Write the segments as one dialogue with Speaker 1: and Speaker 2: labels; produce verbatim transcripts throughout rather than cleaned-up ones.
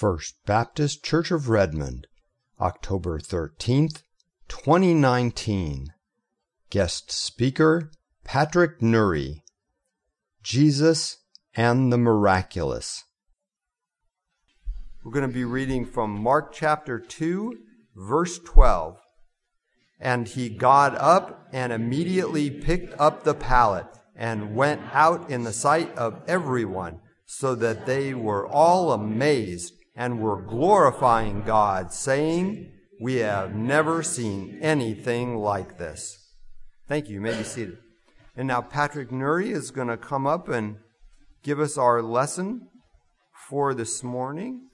Speaker 1: First Baptist Church of Redmond, October thirteenth, twenty nineteen. Guest speaker, Patrick Nury. Jesus and the Miraculous. We're going to be reading from Mark chapter two, verse twelve. And he got up and immediately picked up the pallet and went out in the sight of everyone, so that they were all amazed and were glorifying God, saying, "We have never seen anything like this." Thank you. You may be seated. And now Patrick Nury is going to come up and give us our lesson for this morning.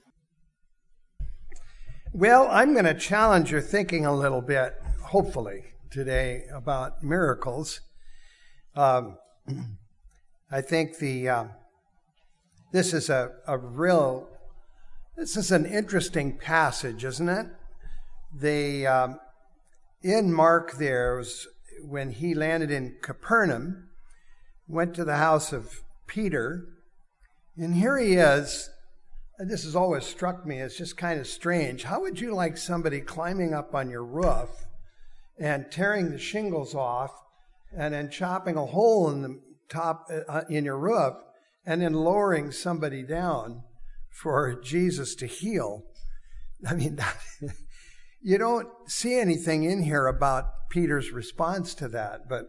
Speaker 2: Well, I'm going to challenge your thinking a little bit, hopefully, today about miracles. Um, I think the uh, this is a, a real, this is an interesting passage, isn't it? The um, in Mark there was when he landed in Capernaum, went to the house of Peter, and here he is. And this has always struck me as just kind of strange. How would you like somebody climbing up on your roof and tearing the shingles off and then chopping a hole in the top uh, in your roof and then lowering somebody down for Jesus to heal? I mean, you don't see anything in here about Peter's response to that, but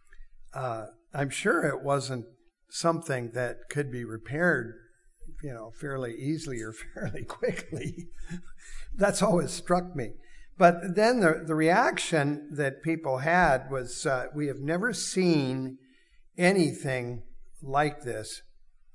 Speaker 2: uh, I'm sure it wasn't something that could be repaired, you know, fairly easily or fairly quickly. That's always struck me. But then the, the reaction that people had was, uh, we have never seen anything like this.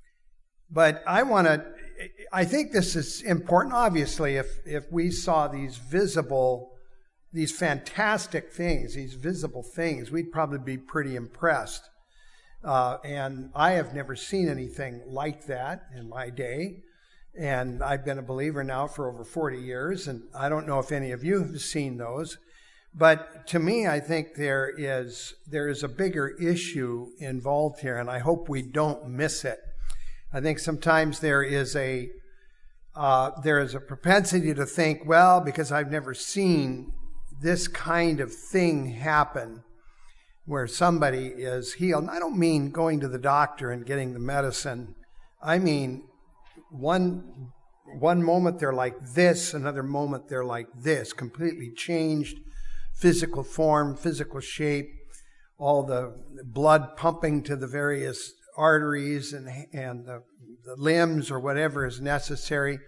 Speaker 2: But I want to, I think this is important. Obviously, if, if we saw these visible, these fantastic things, these visible things, we'd probably be pretty impressed. Uh, and I have never seen anything like that in my day. And I've been a believer now for over forty years, and I don't know if any of you have seen those. But to me, I think there is there is a bigger issue involved here, and I hope we don't miss it. I think sometimes there is a uh, there is a propensity to think, well, because I've never seen this kind of thing happen, where somebody is healed. And I don't mean going to the doctor and getting the medicine. I mean, one one moment they're like this, another moment they're like this, completely changed physical form, physical shape, all the blood pumping to the various arteries and and the, the limbs or whatever is necessary.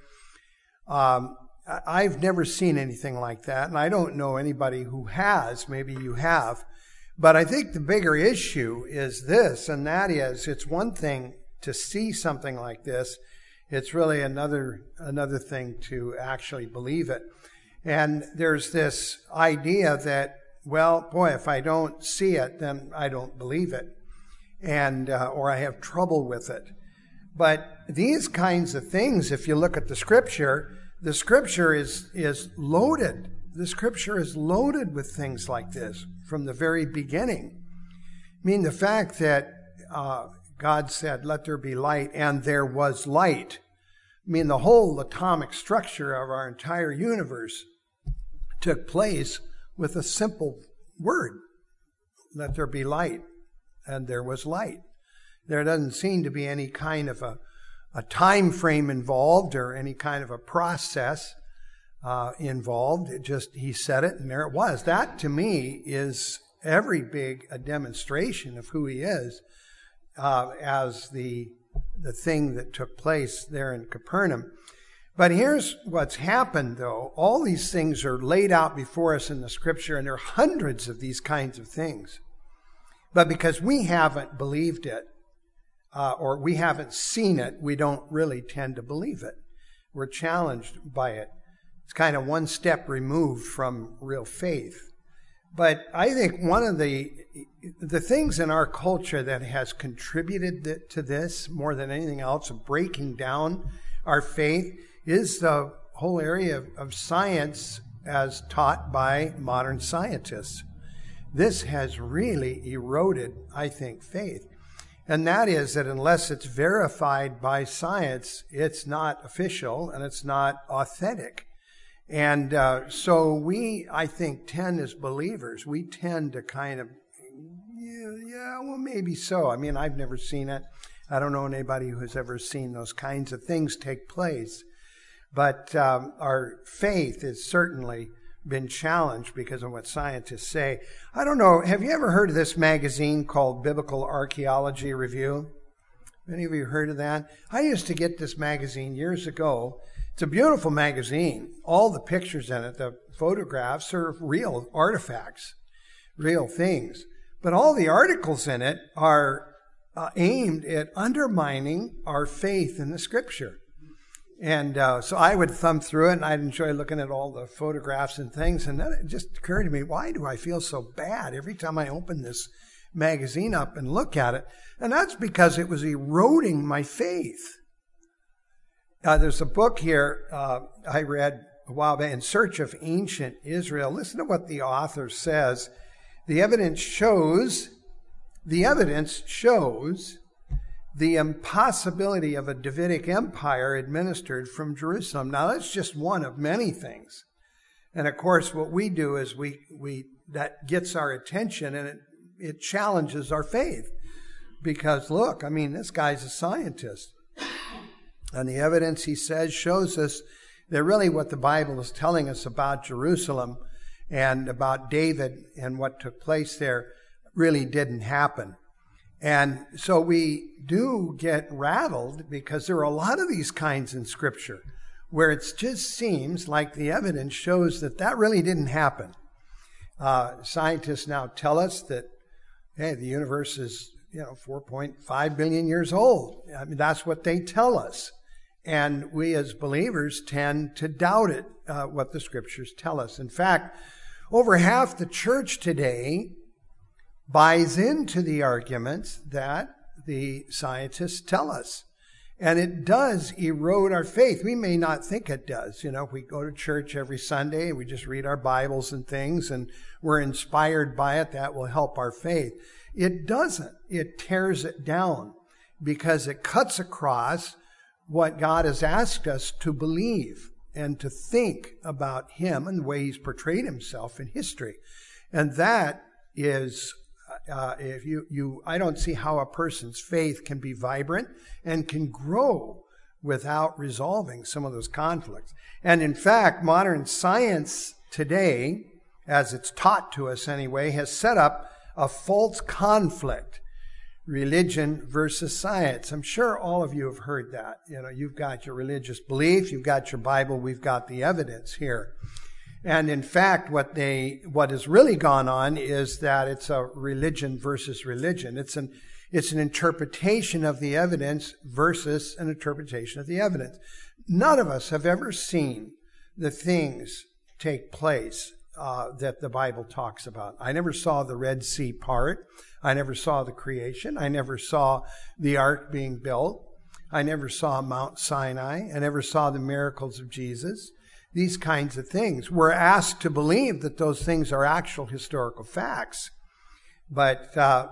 Speaker 2: Um, I've never seen anything like that, and I don't know anybody who has. Maybe you have. But I think the bigger issue is this, and that is, it's one thing to see something like this. It's really another another thing to actually believe it. And there's this idea that, well, boy, if I don't see it, then I don't believe it, and uh, or I have trouble with it. But these kinds of things, if you look at the Scripture, the Scripture is is loaded. The Scripture is loaded with things like this from the very beginning. I mean, the fact that uh, God said, "Let there be light," and there was light. I mean, the whole atomic structure of our entire universe took place with a simple word: "Let there be light," and there was light. There doesn't seem to be any kind of a, a time frame involved or any kind of a process Uh, involved. It just, he said it and there it was. That to me is every big a demonstration of who he is uh, as the the thing that took place there in Capernaum. But here's what's happened though. All these things are laid out before us in the Scripture, and there are hundreds of these kinds of things. But because we haven't believed it uh, or we haven't seen it, we don't really tend to believe it. We're challenged by it. It's kind of one step removed from real faith. But I think one of the the things in our culture that has contributed to this more than anything else, of breaking down our faith, is the whole area of, of science as taught by modern scientists. This has really eroded, I think, faith. And that is that unless it's verified by science, it's not official and it's not authentic. And uh, so we, I think, tend as believers, we tend to kind of, yeah, yeah, well, maybe so. I mean, I've never seen it. I don't know anybody who has ever seen those kinds of things take place. But um, our faith has certainly been challenged because of what scientists say. I don't know, have you ever heard of this magazine called Biblical Archaeology Review? Any of you heard of that? I used to get this magazine years ago. It's a beautiful magazine. All the pictures in it, the photographs are real artifacts, real things. But all the articles in it are uh, aimed at undermining our faith in the Scripture. And uh, so I would thumb through it, and I'd enjoy looking at all the photographs and things. And then it just occurred to me, why do I feel so bad every time I open this magazine up and look at it? And that's because it was eroding my faith. Uh, there's a book here uh, I read a while back, In Search of Ancient Israel. Listen to what the author says. The evidence shows, the evidence shows the impossibility of a Davidic empire administered from Jerusalem. Now, that's just one of many things. And of course, what we do is we, we that gets our attention, and it, it challenges our faith. Because look, I mean, this guy's a scientist. And the evidence, he says, shows us that really what the Bible is telling us about Jerusalem and about David and what took place there really didn't happen. And so we do get rattled because there are a lot of these kinds in Scripture where it just seems like the evidence shows that that really didn't happen. Uh, scientists now tell us that, hey, the universe is, you know, four point five billion years old. I mean, that's what they tell us. And we as believers tend to doubt it, uh, what the Scriptures tell us. In fact, over half the church today buys into the arguments that the scientists tell us. And it does erode our faith. We may not think it does. You know, we go to church every Sunday and we just read our Bibles and things and we're inspired by it. That will help our faith. It doesn't. It tears it down because it cuts across what God has asked us to believe and to think about Him and the way He's portrayed Himself in history. And that is Uh, if you, you, I don't see how a person's faith can be vibrant and can grow without resolving some of those conflicts. And in fact, modern science today, as it's taught to us anyway, has set up a false conflict. Religion versus science. I'm sure all of you have heard that. You know, you've got your religious belief, you've got your Bible, we've got the evidence here. And in fact, what they, what has really gone on is that it's a religion versus religion. It's an, it's an interpretation of the evidence versus an interpretation of the evidence. None of us have ever seen the things take place uh, that the Bible talks about. I never saw the Red Sea part. I never saw the creation. I never saw the ark being built. I never saw Mount Sinai. I never saw the miracles of Jesus. These kinds of things. We're asked to believe that those things are actual historical facts. But uh,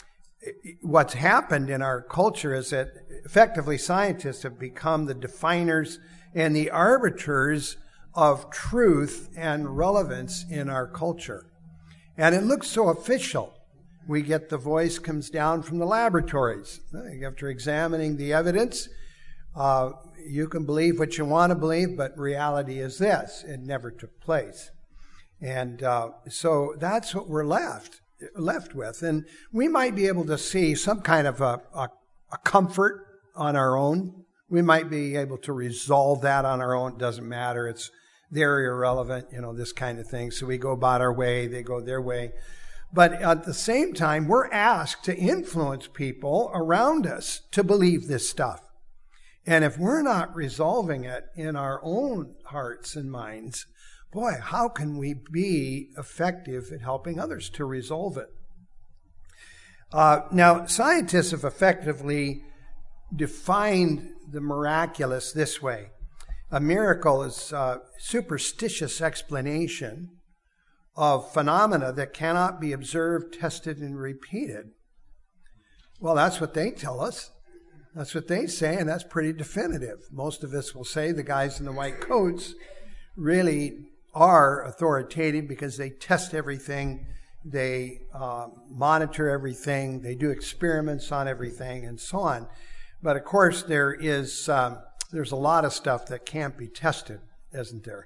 Speaker 2: what's happened in our culture is that effectively scientists have become the definers and the arbiters of truth and relevance in our culture. And it looks so official. We get the voice comes down from the laboratories. After examining the evidence, uh, you can believe what you want to believe, but reality is this. It never took place. And uh, so that's what we're left left with. And we might be able to see some kind of a, a, a comfort on our own. We might be able to resolve that on our own. It doesn't matter. It's they're irrelevant, you know, this kind of thing. So we go about our way. They go their way. But at the same time, we're asked to influence people around us to believe this stuff. And if we're not resolving it in our own hearts and minds, boy, how can we be effective at helping others to resolve it? Uh, now, scientists have effectively defined the miraculous this way. A miracle is a superstitious explanation of phenomena that cannot be observed, tested, and repeated. Well, that's what they tell us. That's what they say, and that's pretty definitive. Most of us will say the guys in the white coats really are authoritative because they test everything, they uh, monitor everything, they do experiments on everything, and so on. But of course, there is um, there's a lot of stuff that can't be tested, isn't there?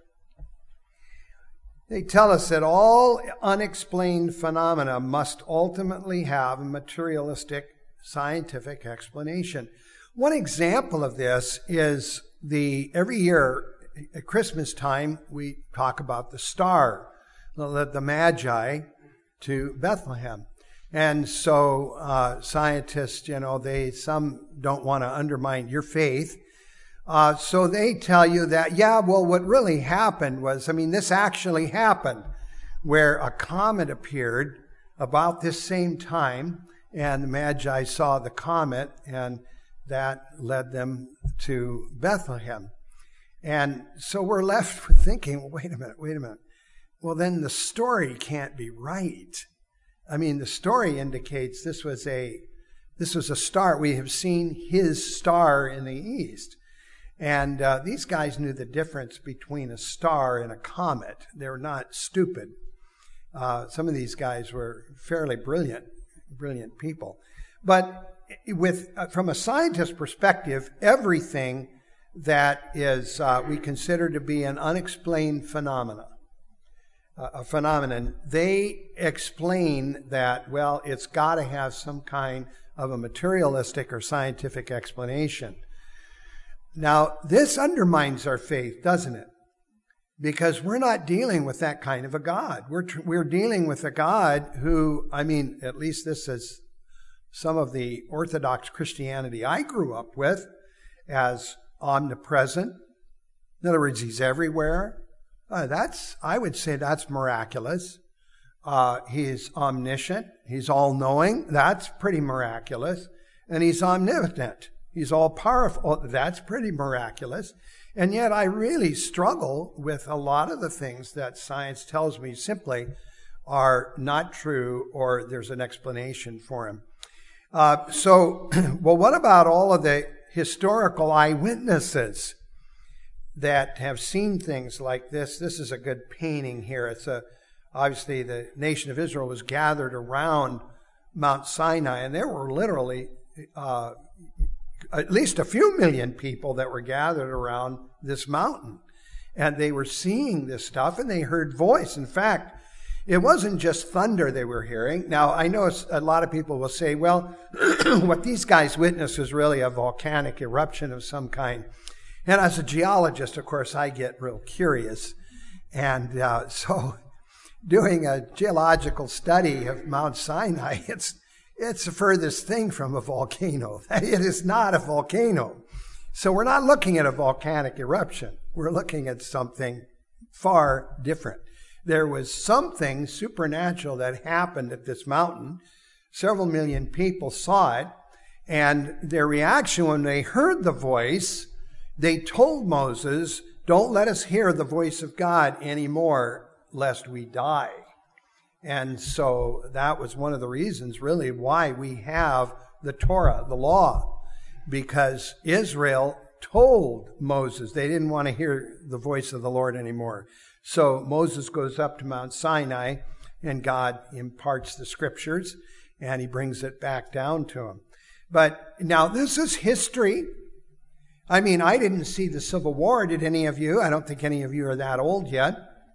Speaker 2: They tell us that all unexplained phenomena must ultimately have a materialistic scientific explanation. One example of this is the every year at Christmas time we talk about the star that led the Magi to Bethlehem. And so uh, scientists, you know, they some don't want to undermine your faith. Uh, so they tell you that, yeah, well, what really happened was, I mean, this actually happened, where a comet appeared about this same time, and the Magi saw the comet, and that led them to Bethlehem. And so we're left with thinking, well, wait a minute, wait a minute. Well, then the story can't be right. I mean, the story indicates this was a this was a star. We have seen his star in the east. And uh, these guys knew the difference between a star and a comet. They were not stupid. Uh, some of these guys were fairly brilliant, brilliant people. But with uh, from a scientist perspective, everything that is uh, we consider to be an unexplained phenomena, uh, a phenomenon, they explain that, well, it's got to have some kind of a materialistic or scientific explanation. Now, this undermines our faith, doesn't it? Because we're not dealing with that kind of a God. We're tr- we're dealing with a God who, I mean, at least this is some of the Orthodox Christianity I grew up with, as omnipresent. In other words, he's everywhere. Uh, that's, I would say that's miraculous. Uh, he's omniscient. He's all-knowing. That's pretty miraculous. And he's omnipotent. He's all powerful. That's pretty miraculous. And yet I really struggle with a lot of the things that science tells me simply are not true, or there's an explanation for him. Uh, so, well, what about all of the historical eyewitnesses that have seen things like this? This is a good painting here. It's a, obviously the nation of Israel was gathered around Mount Sinai, and there were literally uh, at least a few million people that were gathered around this mountain. And they were seeing this stuff, and they heard voice. In fact, it wasn't just thunder they were hearing. Now, I know a lot of people will say, well, what these guys witnessed was really a volcanic eruption of some kind. And as a geologist, of course, I get real curious. And uh, so doing a geological study of Mount Sinai, it's It's the furthest thing from a volcano. It is not a volcano. So we're not looking at a volcanic eruption. We're looking at something far different. There was something supernatural that happened at this mountain. Several million people saw it. And their reaction when they heard the voice, they told Moses, don't let us hear the voice of God anymore, lest we die. And so that was one of the reasons, really, why we have the Torah, the law, because Israel told Moses they didn't want to hear the voice of the Lord anymore. So Moses goes up to Mount Sinai, and God imparts the scriptures, and he brings it back down to him. But now this is history. I mean, I didn't see the Civil War. Did any of you? I don't think any of you are that old yet.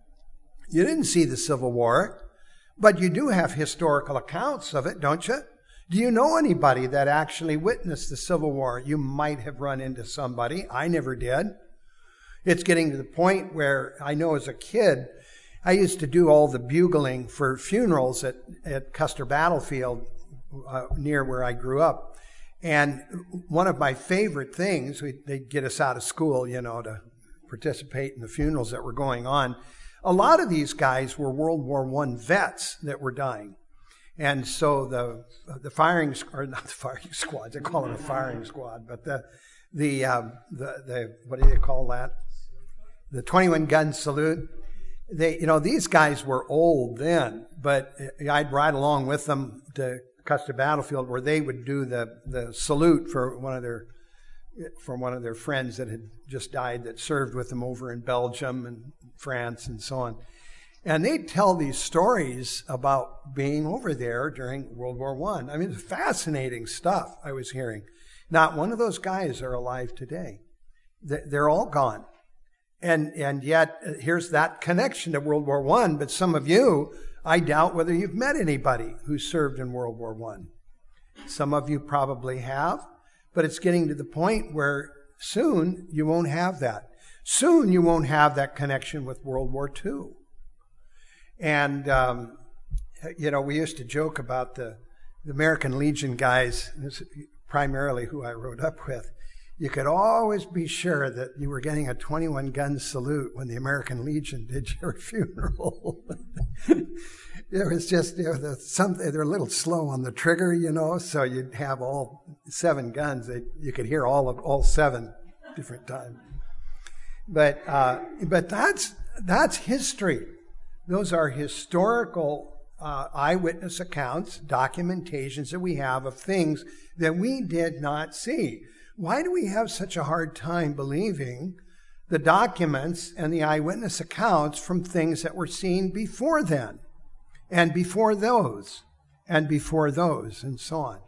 Speaker 2: You didn't see the Civil War. But you do have historical accounts of it, don't you? Do you know anybody that actually witnessed the Civil War? You might have run into somebody. I never did. It's getting to the point where I know as a kid, I used to do all the bugling for funerals at, at Custer Battlefield, uh, near where I grew up. And one of my favorite things, we, they'd get us out of school, you know, to participate in the funerals that were going on. A lot of these guys were World War One vets that were dying. And so the the firing, or not the firing squad, they call it a firing squad, but the, the, um, the, the what do they call that? The twenty-one gun salute. They, you know, these guys were old then, but I'd ride along with them to Custer Battlefield, where they would do the, the salute for one of their from one of their friends that had just died that served with them over in Belgium and France and so on. And they'd tell these stories about being over there during World War One. I. I mean, it's fascinating stuff I was hearing. Not one of those guys are alive today. They're all gone. And and yet, here's that connection to World War One. But some of you, I doubt whether you've met anybody who served in World War One. Some of you probably have. But it's getting to the point where soon you won't have that. Soon you won't have that connection with World War Two. And, um, you know, we used to joke about the, the American Legion guys, this is primarily who I rode up with. You could always be sure that you were getting a twenty-one gun salute when the American Legion did your funeral. It was just, you know, the, some, they're a little slow on the trigger, you know, so you'd have all seven guns. They, you could hear all of all seven different times. But uh, but that's that's history. Those are historical uh, eyewitness accounts, documentations that we have of things that we did not see. Why do we have such a hard time believing the documents and the eyewitness accounts from things that were seen before then, and before those, and before those, and so on?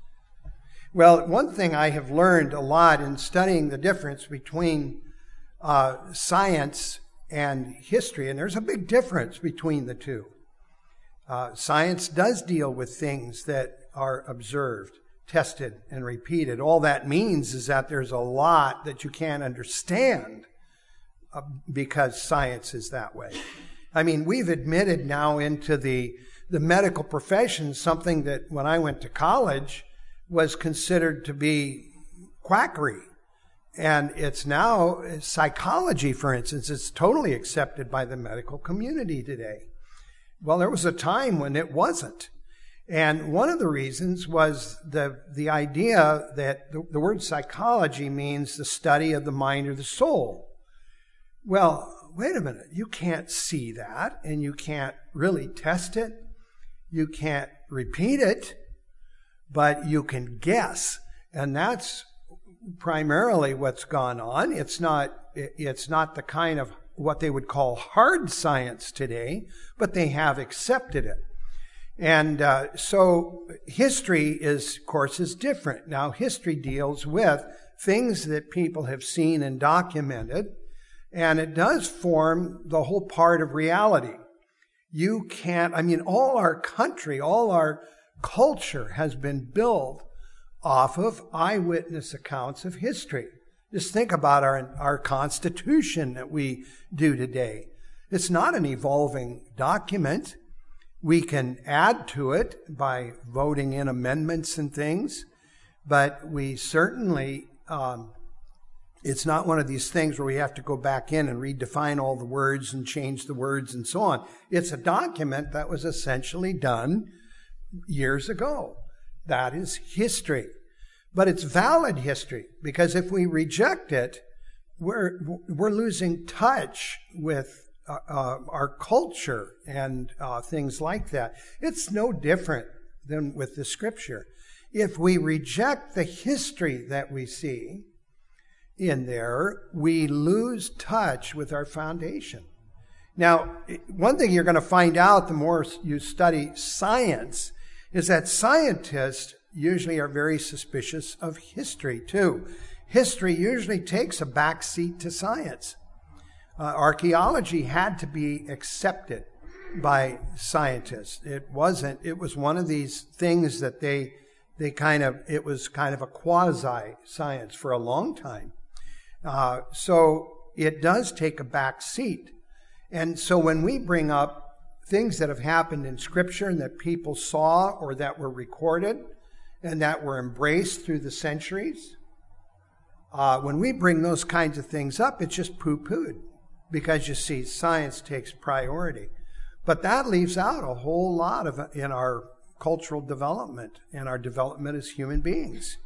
Speaker 2: Well, one thing I have learned a lot in studying the difference between uh, science and history, and there's a big difference between the two. Uh, science does deal with things that are observed, tested, and repeated. All that means is that there's a lot that you can't understand uh, because science is that way. I mean, we've admitted now into the, the medical profession something that when I went to college was considered to be quackery. And it's now psychology, for instance. It's totally accepted by the medical community today. Well, there was a time when it wasn't. And one of the reasons was the, the idea that the, the word psychology means the study of the mind or the soul. Well, wait a minute. You can't see that, and you can't really test it. You can't repeat it, but you can guess. And that's primarily what's gone on. It's not, it's not the kind of what they would call hard science today, but they have accepted it. And uh, so history is, of course, is different. Now, history deals with things that people have seen and documented, and it does form the whole part of reality. You can't, I mean, all our country, all our culture has been built off of eyewitness accounts of history. Just think about our, our Constitution that we do today. It's not an evolving document. We can add to it by voting in amendments and things, but we certainly, um, it's not one of these things where we have to go back in and redefine all the words and change the words and so on. It's a document that was essentially done years ago. That is history. But it's valid history, because if we reject it, we're we're losing touch with uh, uh, our culture and uh, things like that. It's no different than with the Scripture. If we reject the history that we see in there, we lose touch with our foundation. Now, one thing you're going to find out the more you study science is that scientists usually are very suspicious of history too. History usually takes a back seat to science. Uh, archaeology had to be accepted by scientists. It wasn't, it was one of these things that they, they kind of, it was kind of a quasi-science for a long time. Uh, so it does take a back seat. And so when we bring up things that have happened in Scripture and that people saw or that were recorded, and that were embraced through the centuries, uh, when we bring those kinds of things up, it's just poo-pooed, because you see, science takes priority. But that leaves out a whole lot of in our cultural development and our development as human beings.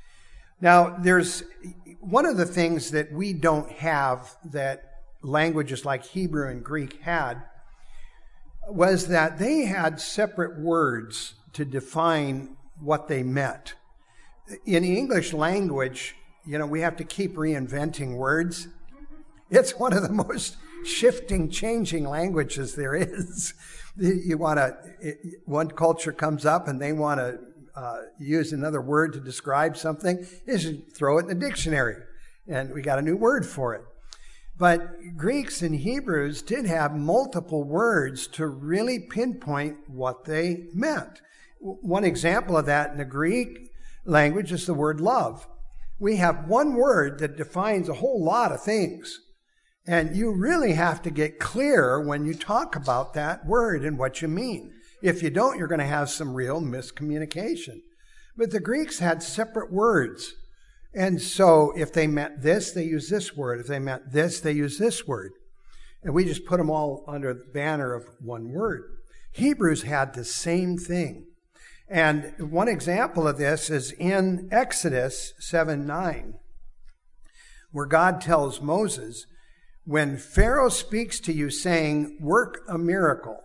Speaker 2: Now, there's one of the things that we don't have that languages like Hebrew and Greek had was that they had separate words to define what they meant. In the English language, you know, we have to keep reinventing words. It's one of the most shifting, changing languages there is. You want to, one culture comes up and they want to uh, use another word to describe something, you should throw it in the dictionary, and we got a new word for it. But Greeks and Hebrews did have multiple words to really pinpoint what they meant. One example of that in the Greek language is the word love. We have one word that defines a whole lot of things. And you really have to get clear when you talk about that word and what you mean. If you don't, you're going to have some real miscommunication. But the Greeks had separate words. And so if they meant this, they use this word. If they meant this, they use this word. And we just put them all under the banner of one word. Hebrews had the same thing. And one example of this is in Exodus seven nine, where God tells Moses, when Pharaoh speaks to you saying, work a miracle,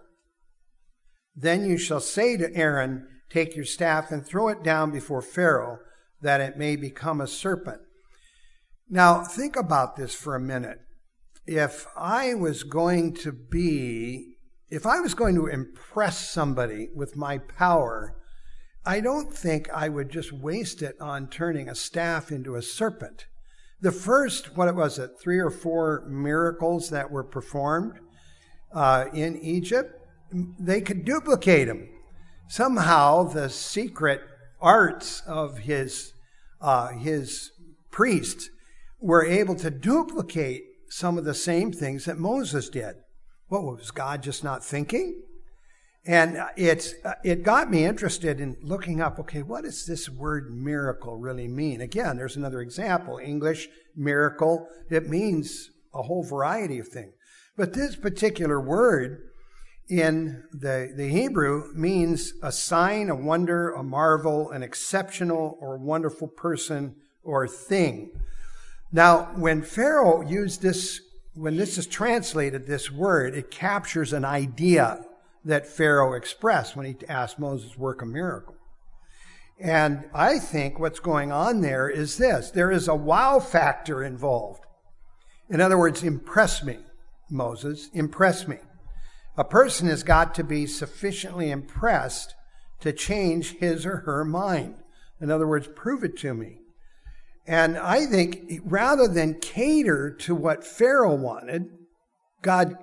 Speaker 2: then you shall say to Aaron, take your staff and throw it down before Pharaoh, that it may become a serpent. Now, think about this for a minute. If I was going to be, if I was going to impress somebody with my power, I don't think I would just waste it on turning a staff into a serpent. The first, what was it, three or four miracles that were performed uh, in Egypt, they could duplicate them. Somehow the secret arts of his uh, his priests were able to duplicate some of the same things that Moses did. What, was God just not thinking? And it's, it got me interested in looking up, okay, what does this word miracle really mean? Again, there's another example. English, miracle, it means a whole variety of things. But this particular word in the, the Hebrew means a sign, a wonder, a marvel, an exceptional or wonderful person or thing. Now, when Pharaoh used this, when this is translated, this word, it captures an idea that Pharaoh expressed when he asked Moses to work a miracle. And I think what's going on there is this. There is a wow factor involved. In other words, impress me, Moses, impress me. A person has got to be sufficiently impressed to change his or her mind. In other words, prove it to me. And I think rather than cater to what Pharaoh wanted, God,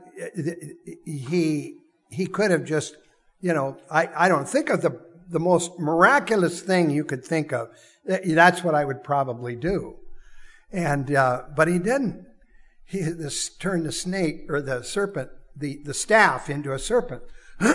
Speaker 2: he... He could have just, you know, I, I don't think of the, the most miraculous thing you could think of. That's what I would probably do. And, uh, but he didn't. He this, turned the snake or the serpent, the, the staff into a serpent.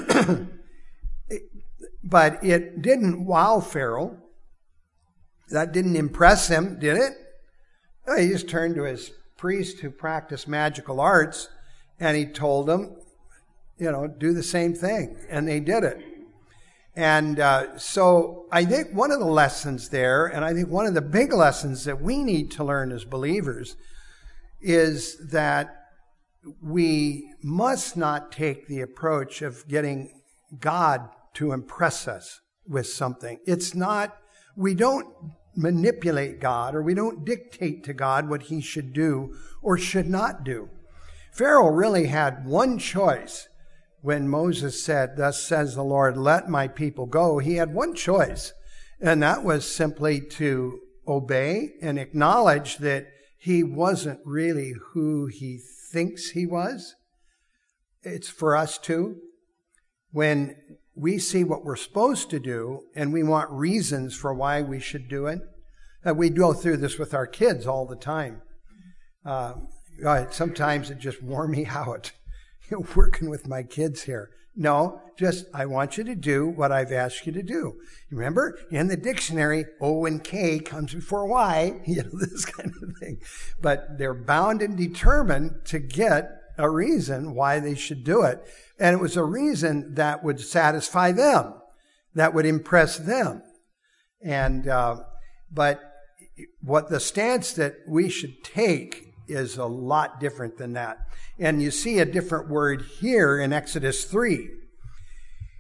Speaker 2: But it didn't wow Pharaoh. That didn't impress him, did it? He just turned to his priest who practiced magical arts and he told them, you know, do the same thing. And they did it. And uh, so I think one of the lessons there, and I think one of the big lessons that we need to learn as believers, is that we must not take the approach of getting God to impress us with something. It's not, we don't manipulate God or we don't dictate to God what he should do or should not do. Pharaoh really had one choice. When Moses said, thus says the Lord, let my people go, he had one choice. And that was simply to obey and acknowledge that he wasn't really who he thinks he was. It's for us too. When we see what we're supposed to do and we want reasons for why we should do it, uh, we go through this with our kids all the time. Uh, sometimes it just wore me out. Working with my kids here. No, just, I want you to do what I've asked you to do. You remember, in the dictionary, O and K comes before Y, you know, this kind of thing. But they're bound and determined to get a reason why they should do it. And it was a reason that would satisfy them, that would impress them. And, uh, but what the stance that we should take is a lot different than that. And you see a different word here in Exodus three.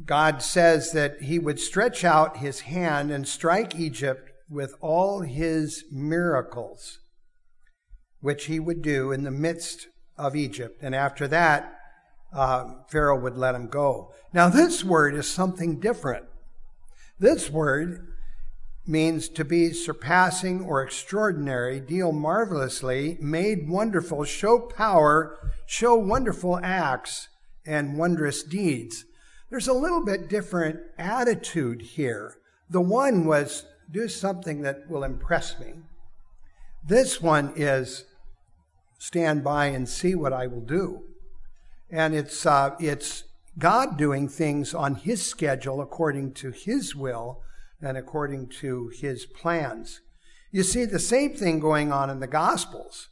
Speaker 2: God says that he would stretch out his hand and strike Egypt with all his miracles, which he would do in the midst of Egypt. And after that, uh, Pharaoh would let him go. Now, this word is something different. This word means to be surpassing or extraordinary, deal marvelously, made wonderful, show power, show wonderful acts and wondrous deeds. There's a little bit different attitude here. The one was, do something that will impress me. This one is, stand by and see what I will do. And it's uh, it's God doing things on his schedule according to his will and according to his plans. You see the same thing going on in the Gospels.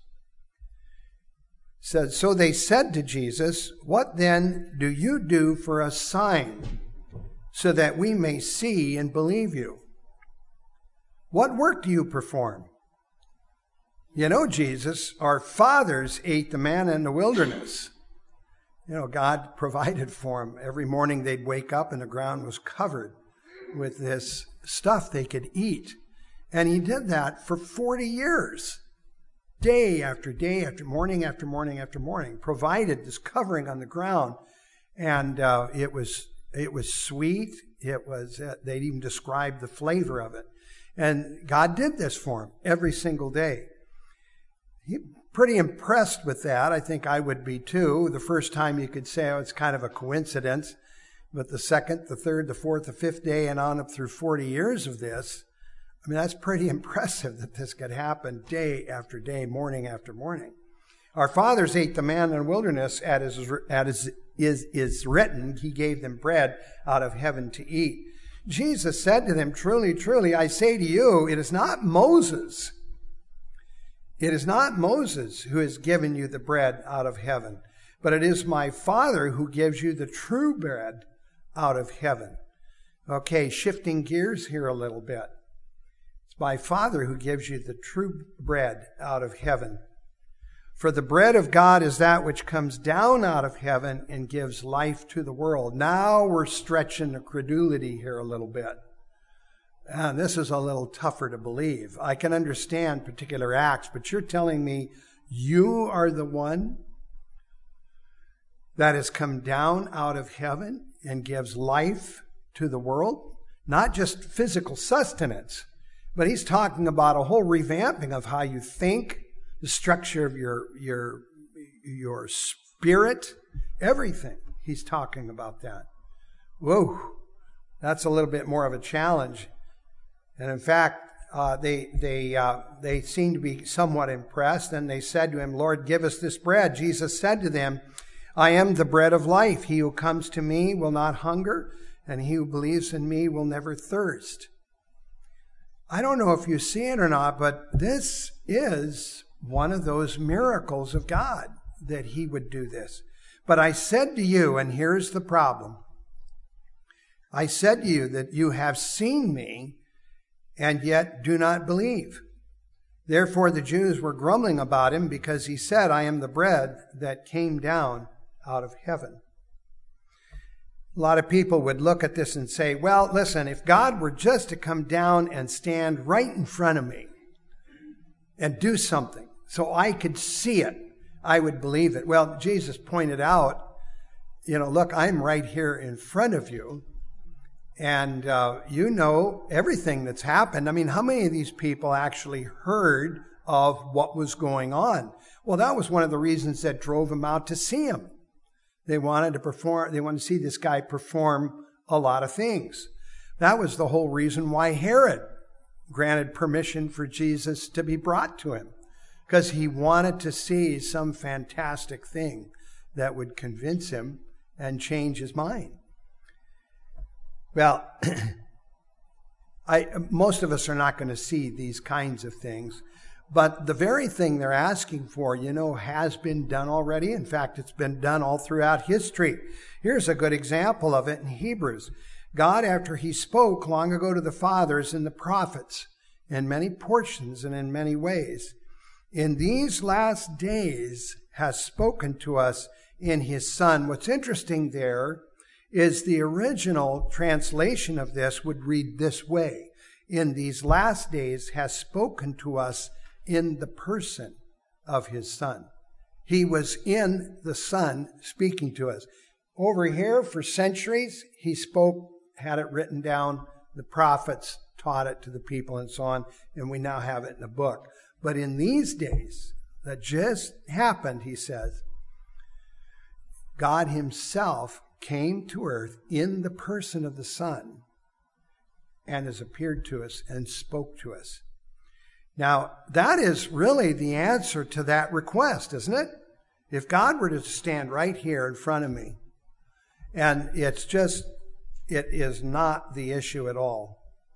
Speaker 2: It says, so they said to Jesus, what then do you do for a sign so that we may see and believe you? What work do you perform? You know, Jesus, our fathers ate the manna in the wilderness. You know, God provided for them. Every morning they'd wake up and the ground was covered with this stuff they could eat. And he did that for forty years. Day after day after morning after morning after morning. Provided this covering on the ground. And uh, it was it was sweet. It was, uh, they'd even described the flavor of it. And God did this for him every single day. He pretty impressed with that. I think I would be too. The first time you could say, oh, it's kind of a coincidence. But the second, the third, the fourth, the fifth day, and on up through forty years of this, I mean, that's pretty impressive that this could happen day after day, morning after morning. Our fathers ate the manna in the wilderness, as is, is, is written, he gave them bread out of heaven to eat. Jesus said to them, truly, truly, I say to you, it is not Moses. It is not Moses who has given you the bread out of heaven, but it is my Father who gives you the true bread out of heaven. Okay, shifting gears here a little bit. It's my Father who gives you the true bread out of heaven. For the bread of God is that which comes down out of heaven and gives life to the world. Now we're stretching the credulity here a little bit. And this is a little tougher to believe. I can understand particular acts, but you're telling me you are the one that has come down out of heaven and gives life to the world? Not just physical sustenance, but he's talking about a whole revamping of how you think, the structure of your your your spirit, everything. He's talking about that. Whoa, that's a little bit more of a challenge. And in fact, uh, they they uh, they seemed to be somewhat impressed, and they said to him, Lord, give us this bread. Jesus said to them, I am the bread of life. He who comes to me will not hunger, and he who believes in me will never thirst. I don't know if you see it or not, but this is one of those miracles of God, that he would do this. But I said to you, and here's the problem. I said to you that you have seen me, and yet do not believe. Therefore the Jews were grumbling about him because he said, I am the bread that came down out of heaven. A lot of people would look at this and say, well, listen, if God were just to come down and stand right in front of me and do something so I could see it, I would believe it. Well, Jesus pointed out, you know, look, I'm right here in front of you. And uh, you know everything that's happened. I mean, how many of these people actually heard of what was going on? Well, that was one of the reasons that drove them out to see him. They wanted to perform, they wanted to see this guy perform a lot of things. That was the whole reason why Herod granted permission for Jesus to be brought to him, because he wanted to see some fantastic thing that would convince him and change his mind. Well, I, most of us are not going to see these kinds of things, but the very thing they're asking for, you know, has been done already. In fact, it's been done all throughout history. Here's a good example of it in Hebrews. God, after he spoke long ago to the fathers and the prophets, in many portions and in many ways, in these last days has spoken to us in his Son. What's interesting there is the original translation of this would read this way: in these last days has spoken to us in the person of his Son. He was in the Son speaking to us. Over here, for centuries, he spoke, had it written down, the prophets taught it to the people and so on, and we now have it in a book. But in these days that just happened, he says, God himself came to earth in the person of the Son and has appeared to us and spoke to us. Now, that is really the answer to that request, isn't it? If God were to stand right here in front of me, and it's just, it is not the issue at all.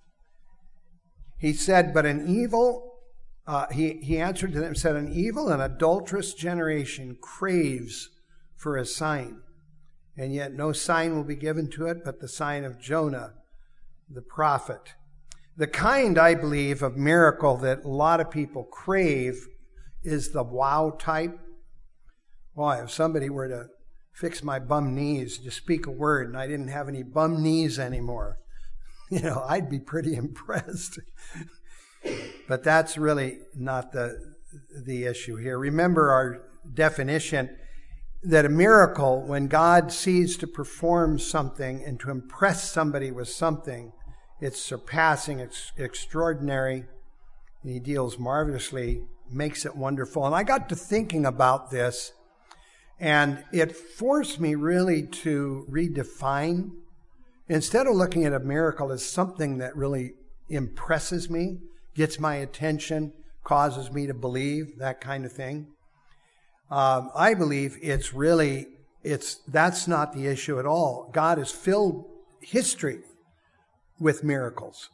Speaker 2: He said, but an evil, uh, he, he answered to them and said, an evil and adulterous generation craves for a sign, and yet no sign will be given to it but the sign of Jonah, the prophet. The kind, I believe, of miracle that a lot of people crave is the wow type. Boy, if somebody were to fix my bum knees, just speak a word, and I didn't have any bum knees anymore, you know, I'd be pretty impressed. But that's really not the, the issue here. Remember our definition that a miracle, when God sees to perform something and to impress somebody with something, it's surpassing, it's extraordinary. He deals marvelously, makes it wonderful. And I got to thinking about this, and it forced me really to redefine. Instead of looking at a miracle as something that really impresses me, gets my attention, causes me to believe, that kind of thing, um, I believe it's really, it's that's not the issue at all. God has filled history with miracles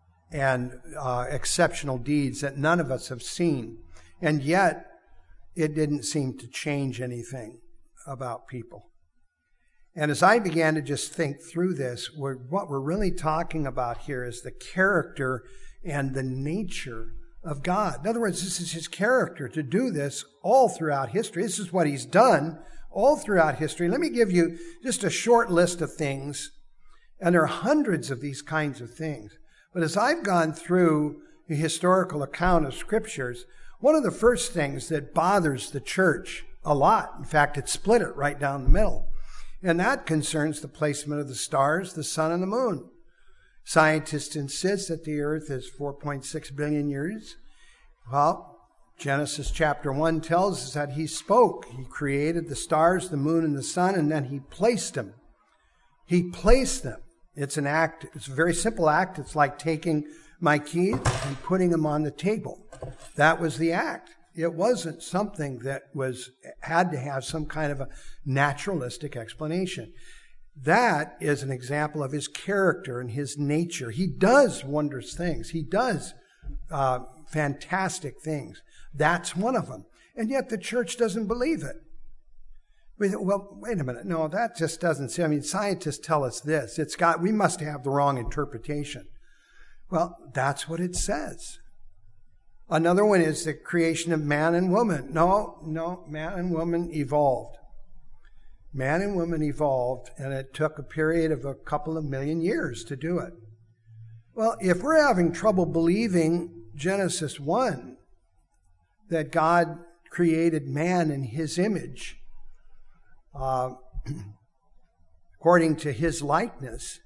Speaker 2: and uh, exceptional deeds that none of us have seen. And yet, it didn't seem to change anything about people. And as I began to just think through this, we're, what we're really talking about here is the character and the nature of God. In other words, this is his character to do this all throughout history. This is what he's done all throughout history. Let me give you just a short list of things. And there are hundreds of these kinds of things. But as I've gone through the historical account of scriptures, one of the first things that bothers the church a lot, in fact, it split it right down the middle, and that concerns the placement of the stars, the sun, and the moon. Scientists insist that the earth is four point six billion years. Well, Genesis chapter one tells us that he spoke. He created the stars, the moon, and the sun, and then he placed them. He placed them. It's an act, it's a very simple act. It's like taking my keys and putting them on the table. That was the act. It wasn't something that was had to have some kind of a naturalistic explanation. That is an example of his character and his nature. He does wondrous things. He does uh, fantastic things. That's one of them. And yet the church doesn't believe it. Well, wait a minute. No, that just doesn't say. I mean, scientists tell us this. It's got, we must have the wrong interpretation. Well, that's what it says. Another one is the creation of man and woman. No, no, man and woman evolved. Man and woman evolved, and it took a period of a couple of million years to do it. Well, if we're having trouble believing Genesis one, that God created man in his image, uh, according to his likeness,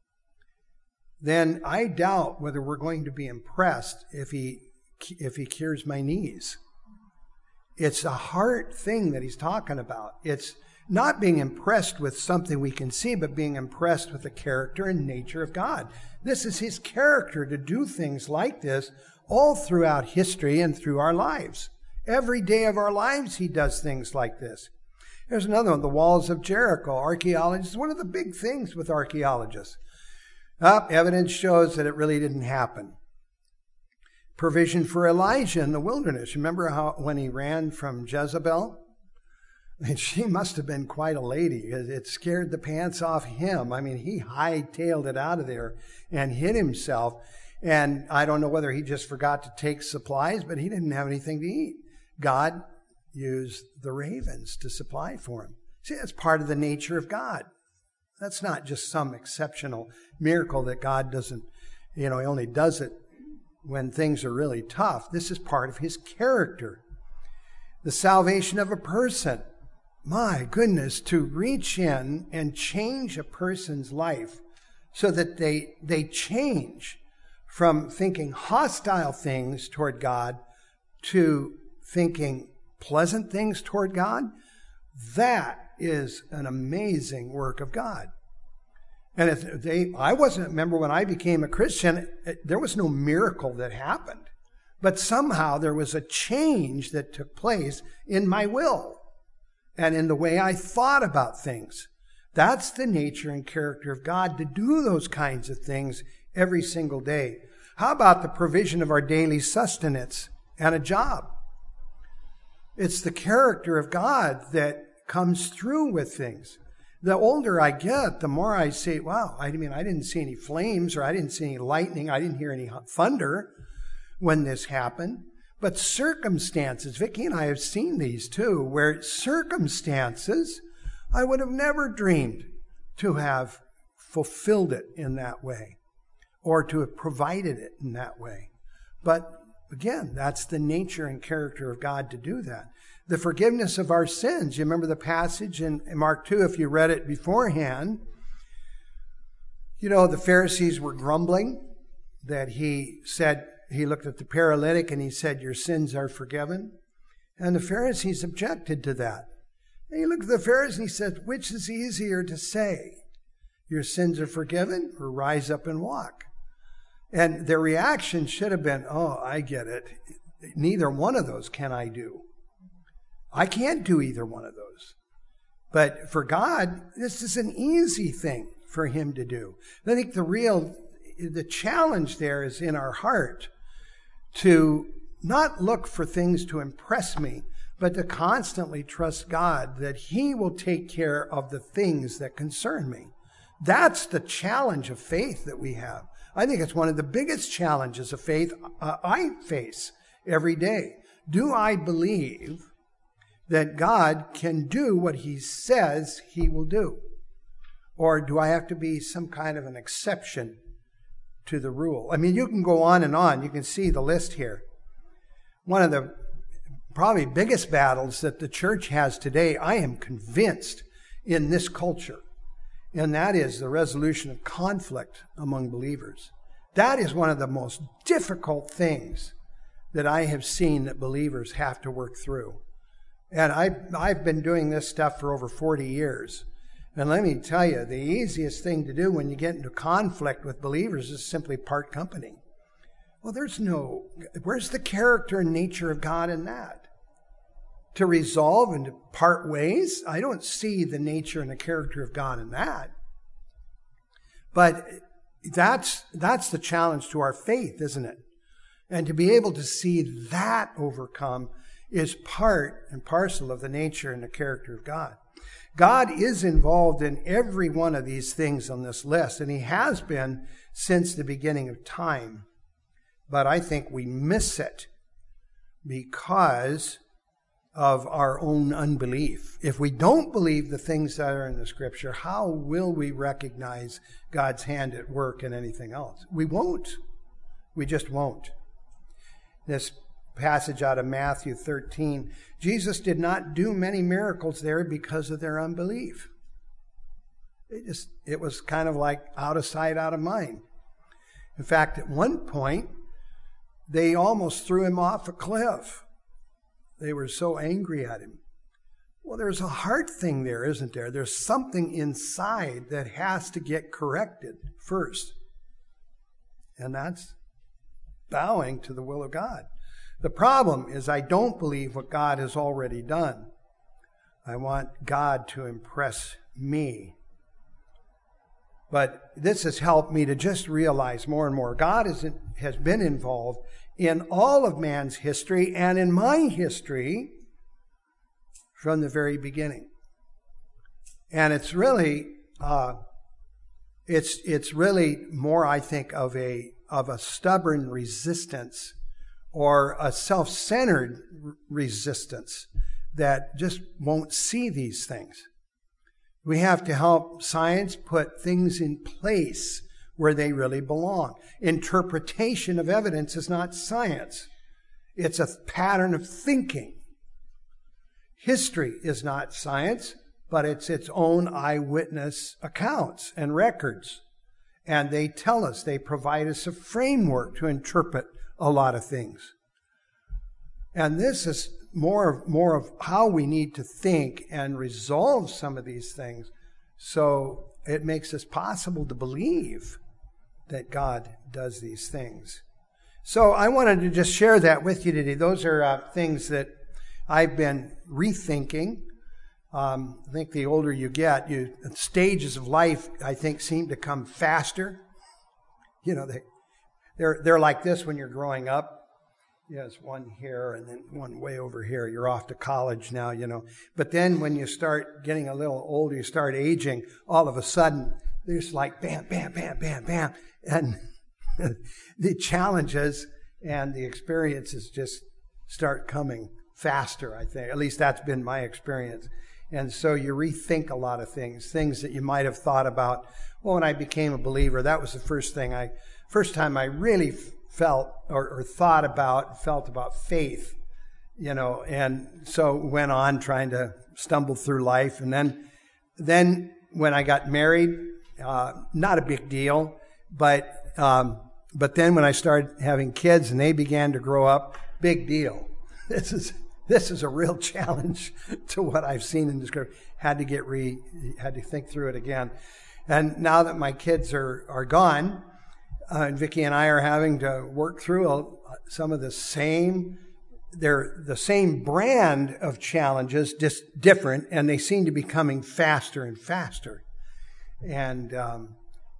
Speaker 2: then I doubt whether we're going to be impressed if he if he cures my knees. It's a heart thing that he's talking about. It's not being impressed with something we can see, but being impressed with the character and nature of God. This is his character to do things like this all throughout history and through our lives. Every day of our lives, he does things like this. There's another one, the walls of Jericho. Archaeologists, one of the big things with archaeologists. Uh, evidence shows that it really didn't happen. Provision for Elijah in the wilderness. Remember how when he ran from Jezebel? And she must have been quite a lady, because it scared the pants off him. I mean, he hightailed it out of there and hid himself. And I don't know whether he just forgot to take supplies, but he didn't have anything to eat. God used the ravens to supply for him. See, that's part of the nature of God. That's not just some exceptional miracle that God doesn't, you know, he only does it when things are really tough. This is part of his character. The salvation of a person. My goodness, to reach in and change a person's life so that they, they change from thinking hostile things toward God to thinking pleasant things toward God, that is an amazing work of God. And if they, I wasn't, remember when I became a Christian, it, there was no miracle that happened. But somehow there was a change that took place in my will and in the way I thought about things. That's the nature and character of God, to do those kinds of things every single day. How about the provision of our daily sustenance and a job? It's the character of God that comes through with things. The older I get, the more I say, wow, I mean, I didn't see any flames, or I didn't see any lightning, I didn't hear any thunder when this happened. But circumstances, Vicki and I have seen these too, where circumstances, I would have never dreamed to have fulfilled it in that way, or to have provided it in that way. But again, that's the nature and character of God to do that. The forgiveness of our sins. You remember the passage in Mark two, if you read it beforehand. You know, the Pharisees were grumbling that he said, he looked at the paralytic and he said, your sins are forgiven. And the Pharisees objected to that. And he looked at the Pharisees and he said, which is easier to say? Your sins are forgiven, or rise up and walk? And their reaction should have been, oh, I get it. Neither one of those can I do. I can't do either one of those. But for God, this is an easy thing for him to do. I think the real, the challenge there is in our heart to not look for things to impress me, but to constantly trust God that he will take care of the things that concern me. That's the challenge of faith that we have. I think it's one of the biggest challenges of faith uh, I face every day. Do I believe that God can do what he says he will do? Or do I have to be some kind of an exception to the rule? I mean, you can go on and on. You can see the list here. One of the probably biggest battles that the church has today, I am convinced, in this culture, and that is the resolution of conflict among believers. That is one of the most difficult things that I have seen that believers have to work through. And I, I've been doing this stuff for over forty years. And let me tell you, the easiest thing to do when you get into conflict with believers is simply part company. Well, there's no, where's the character and nature of God in that? To resolve and to part ways? I don't see the nature and the character of God in that. But that's, that's the challenge to our faith, isn't it? And to be able to see that overcome is part and parcel of the nature and the character of God. God is involved in every one of these things on this list, and he has been since the beginning of time. But I think we miss it because of our own unbelief. If we don't believe the things that are in the Scripture, how will we recognize God's hand at work in anything else? We won't. We just won't. This passage out of Matthew thirteen, Jesus did not do many miracles there because of their unbelief. It just, it was kind of like out of sight, out of mind. In fact, at one point, they almost threw him off a cliff. They were so angry at him. Well, there's a heart thing there, isn't there? There's something inside that has to get corrected first. And that's bowing to the will of God. The problem is I don't believe what God has already done. I want God to impress me. But this has helped me to just realize more and more. God is, has been involved in all of man's history and in my history from the very beginning. And it's really, uh, it's it's really more, I think, of a of a stubborn resistance or a self-centered resistance that just won't see these things. We have to help science put things in place where they really belong. Interpretation of evidence is not science. It's a pattern of thinking. History is not science, but it's its own eyewitness accounts and records. And they tell us, they provide us a framework to interpret a lot of things. And this is more, more of how we need to think and resolve some of these things, so it makes it possible to believe that God does these things. So I wanted to just share that with you today. Those are uh, things that I've been rethinking. Um, I think the older you get, you stages of life, I think, seem to come faster. You know, they, they're they're like this when you're growing up. Yes, one here and then one way over here. You're off to college now, you know. But then when you start getting a little older, you start aging, all of a sudden, there's like bam, bam, bam, bam, bam. And the challenges and the experiences just start coming faster, I think. At least that's been my experience. And so you rethink a lot of things, things that you might have thought about. Well, when I became a believer, that was the first thing I, first time I really felt or, or thought about, felt about faith, you know, and so went on trying to stumble through life. And then, then when I got married, uh, not a big deal, but, um, but then when I started having kids and they began to grow up, big deal. This is, this is a real challenge to what I've seen in the script. Had to get re, had to think through it again. And now that my kids are, are gone, Uh, and Vicki and I are having to work through a, some of the same, they're the same brand of challenges, just different, and they seem to be coming faster and faster. And um,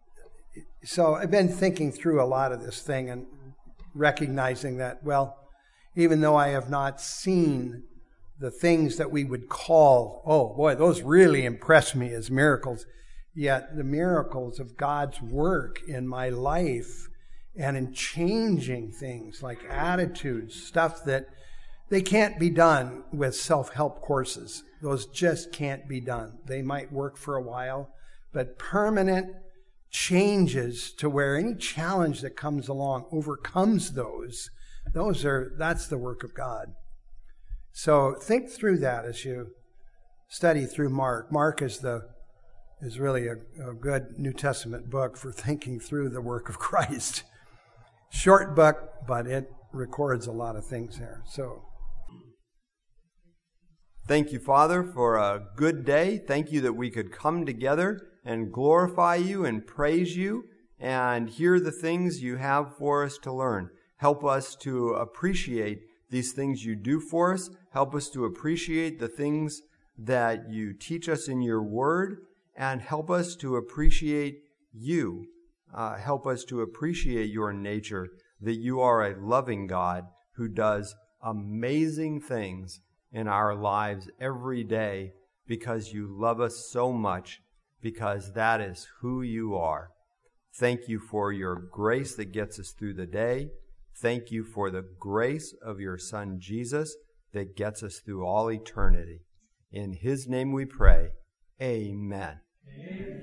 Speaker 2: so I've been thinking through a lot of this thing and recognizing that, well, even though I have not seen the things that we would call, oh boy, those really impress me as miracles, yet the miracles of God's work in my life and in changing things like attitudes, stuff that they can't be done with self-help courses. Those just can't be done. They might work for a while, but permanent changes to where any challenge that comes along overcomes those, those are, that's the work of God. So think through that as you study through Mark. Mark is the is really a, a good New Testament book for thinking through the work of Christ. Short book, but it records a lot of things there. So,
Speaker 1: thank you, Father, for a good day. Thank you that we could come together and glorify you and praise you and hear the things you have for us to learn. Help us to appreciate these things you do for us. Help us to appreciate the things that you teach us in your word. And help us to appreciate you. Uh, help us to appreciate your nature, that you are a loving God who does amazing things in our lives every day because you love us so much, because that is who you are. Thank you for your grace that gets us through the day. Thank you for the grace of your Son, Jesus, that gets us through all eternity. In his name we pray. Amen. Amen.